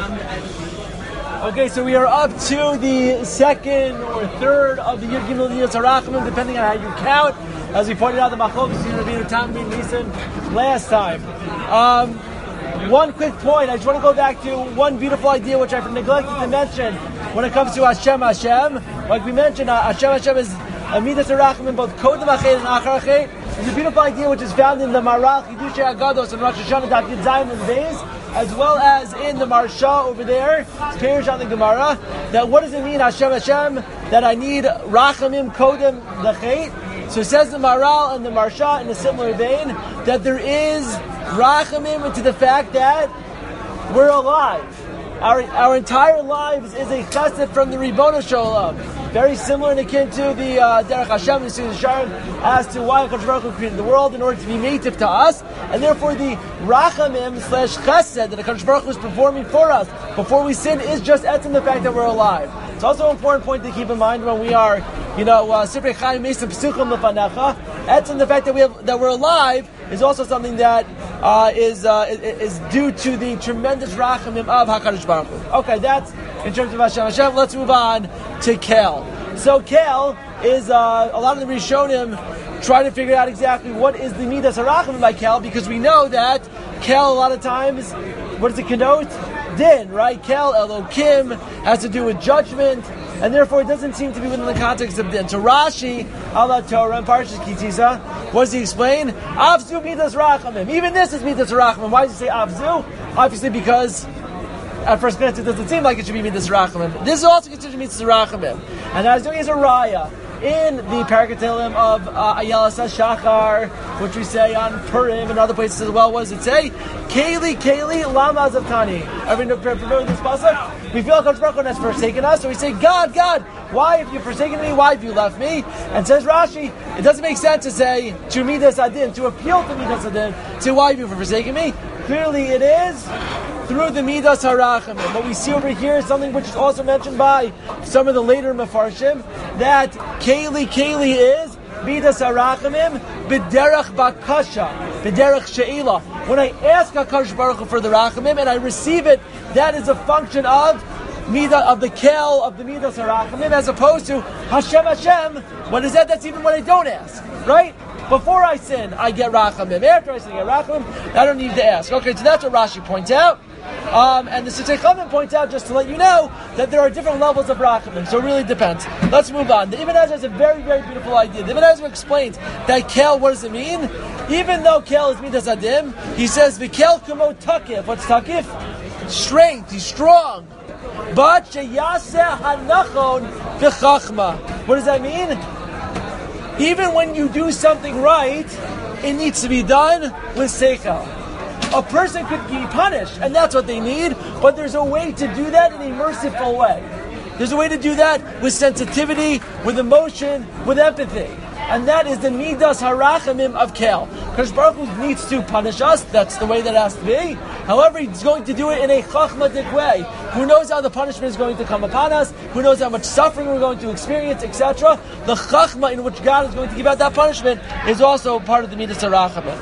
Okay, so we are up to the second or third of the Yud Gimel Midas Harachamim, depending on how you count. As we pointed out, the Machlokes is going to be the Tam Bin Nisan last time. One quick point, I just want to go back to one beautiful idea which I neglected to mention when it comes to Hashem. Like we mentioned, Hashem is Midas Harachamim, both Kodem Achet and Achar Achet. It's a beautiful idea which is found in the Maral Chidushei Agados and Rosh Hashanah Daf Yud Zayin and Beis, as well as in the Marsha over there, it's Perush on the Gemara, that what does it mean, Hashem, that I need Rachamim Kodem L'achet? So it says the Maral and the Marsha in a similar vein, that there is Rachamim to the fact that we're alive. Our entire lives is a chesed from the Ribono Shel Olam. Very similar and akin to the Derech Hashem and Susan Sharon as to why HaKadosh Baruch Hu created the world in order to be native to us, and therefore the Rachamim / Chesed that HaKadosh Baruch Hu is performing for us before we sin is just etzem the fact that we're alive. It's also an important point to keep in mind when we are, Siprei Chaim Mesim Psuchim Lefanecha. Etzem the fact that we're alive is also something that is due to the tremendous rachamim of HaKadosh Baruch Hu. Okay, that's in terms of Hashem. Let's move on to Kel. So Kel is a lot of the Rishonim trying to figure out exactly what is the Midas Harachamim by Kel, because we know that Kel a lot of times, what does it connote? Din, right? Kel, Elokim, has to do with judgment, and therefore it doesn't seem to be within the context of din. So Rashi, Allah Torah, and Parshas Kitisa, what does he explain? Avzu Midas Rachamim. Even this is Midas Rachamim. Why does he say Avzu? Obviously because at first glance it doesn't seem like it should be Midas Rachamim. This is also considered Midas Rachamim. And as doing is a raya in the Parakatilim of Ayala Shachar, which we say on Purim and other places as well. What does it say? Keli, lama zavtani. Everyone familiar with this pasuk? We feel HaKadosh Baruch Hu has forsaken us, so we say, God, why have you forsaken me? Why have you left me? And says Rashi, it doesn't make sense to say, to Midas Adin, to appeal to Midas Adin, to why have you forsaken me? Clearly it is through the Midas Harachamim. What we see over here is something which is also mentioned by some of the later Mefarshim, that Keli is Midas Harachamim b'derech bakasha, b'derech she'ila. When I ask HaKadosh Baruch Hu for the Rachamim and I receive it, that is a function of the Kel, of the Midas Harachamim, as opposed to Hashem. What is that? That's even when I don't ask, right? Before I sin, I get Rachamim. After I sin, I get Rachamim. I don't need to ask. Okay, so that's what Rashi points out. And the Sotei Chachamim points out, just to let you know, that there are different levels of Rachamim, so it really depends. Let's move on. The Ibn Ezra has a very, very beautiful idea. The Ibn Ezra explains that Kel, what does it mean? Even though Kel is Midas Adim, he says, V'Kel Kumo Takif. What's Takif? Strength, he's strong. But Sheyaseh Hanachon V'Chachma. What does that mean? Even when you do something right, it needs to be done with Seichel. A person could be punished, and that's what they need, but there's a way to do that in a merciful way. There's a way to do that with sensitivity, with emotion, with empathy. And that is the Midas Harachamim of Kel. Because Baruch Hu needs to punish us, that's the way that has to be. However, he's going to do it in a chachmatic way. Who knows how the punishment is going to come upon us, who knows how much suffering we're going to experience, etc. The chachma in which God is going to give out that punishment is also part of the Midas Harachamim.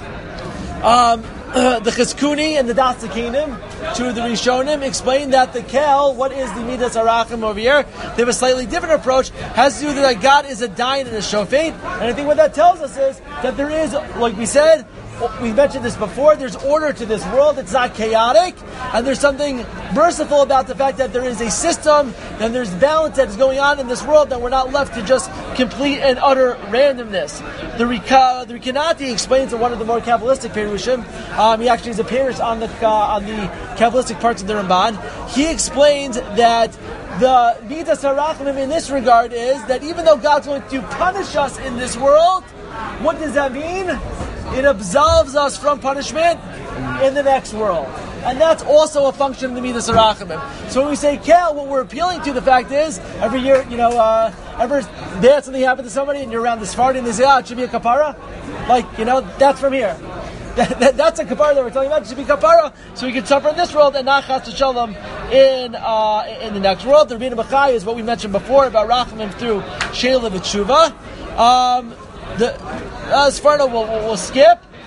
The Chizkuni and the Das Zakenim, two of the Rishonim, explain that the Kel, what is the Midas Harachamim over here? They have a slightly different approach. Has to do with that God is a dayan and a shofet. And I think what that tells us is that there is, like we said, we mentioned this before, there's order to this world, it's not chaotic, and there's something merciful about the fact that there is a system, and there's balance that is going on in this world, that we're not left to just complete and utter randomness. The Rekanati explains in one of the more Kabbalistic Perushim, he actually is a Perush on the Kabbalistic parts of the Ramban. He explains that the Midas Harachamim in this regard is that even though God's going to punish us in this world, what does that mean? It absolves us from punishment in the next world. And that's also a function of the Midas Harachamim. So when we say Kel, what we're appealing to, the fact is, every year, ever bad something happened to somebody and you're around this party and they say, it should be a kapara? That's from here. That's a kapara that we're talking about. It should be kapara, so we can suffer in this world and not chas v'shalom in the next world. The Rebbeinu Bachai is what we mentioned before about Rachamim through Sheila v'tshuva. The Sfarno we'll skip.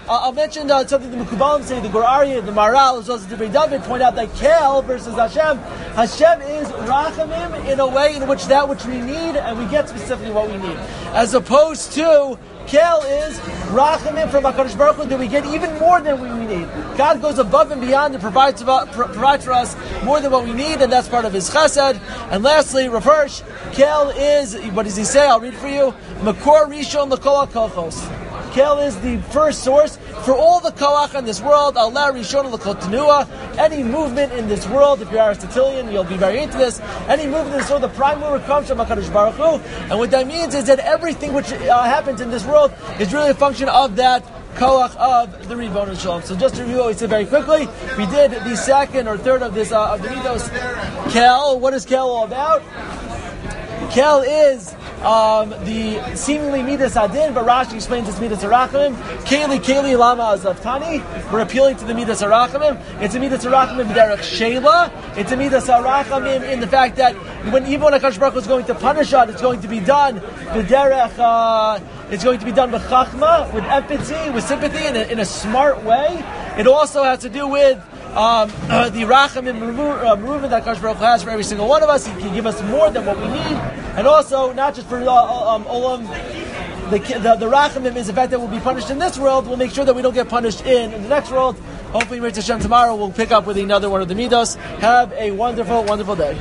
I'll mention something the Mekubalim say, the Gur Aryeh, the Maral, as well as the Divrei David, point out that Kel versus Hashem. Hashem is Rachamim in a way in which that which we need, and we get specifically what we need. As opposed to Kel is Rachamim from HaKadosh Baruch Hu, that we get even more than we need. God goes above and beyond and provides for us more than what we need, and that's part of His Chesed. And lastly, reverse, Kel is, what does he say? I'll read for you. Makor Rishon L'Kol HaKochos. Kel is the first source for all the koach in this world. Allah Rishon L'Kol Tenua. Any movement in this world, if you're Aristotelian, you'll be very into this. Any movement in this world, the prime mover comes from HaKadosh Baruch Hu. And what that means is that everything which happens in this world is really a function of that koach of the Ribono Shel Olam. So just to review what we said very quickly, we did the second or third of this of the Midos Kel. What is Kel all about? Kel is the seemingly Midas Adin, but Rashi explains it's Midas Harachamim. Keli Lama Azavtani. We're appealing to the Midas Harachamim. It's a Midas Harachamim B'derech Sheila. It's a Midas Harachamim in the fact that even when HaKadosh Baruch Hu is going to punish us, it's going to be done B'derech. It's going to be done with chachma, with empathy, with sympathy, in a smart way. It also has to do with the rachamim movement that HaKadosh Baruch Hu has for every single one of us. He can give us more than what we need, and also not just for olam. The rachamim is the fact that we'll be punished in this world. We'll make sure that we don't get punished in the next world. Hopefully, Mitzvah Hashem, tomorrow we'll pick up with another one of the midos. Have a wonderful, wonderful day.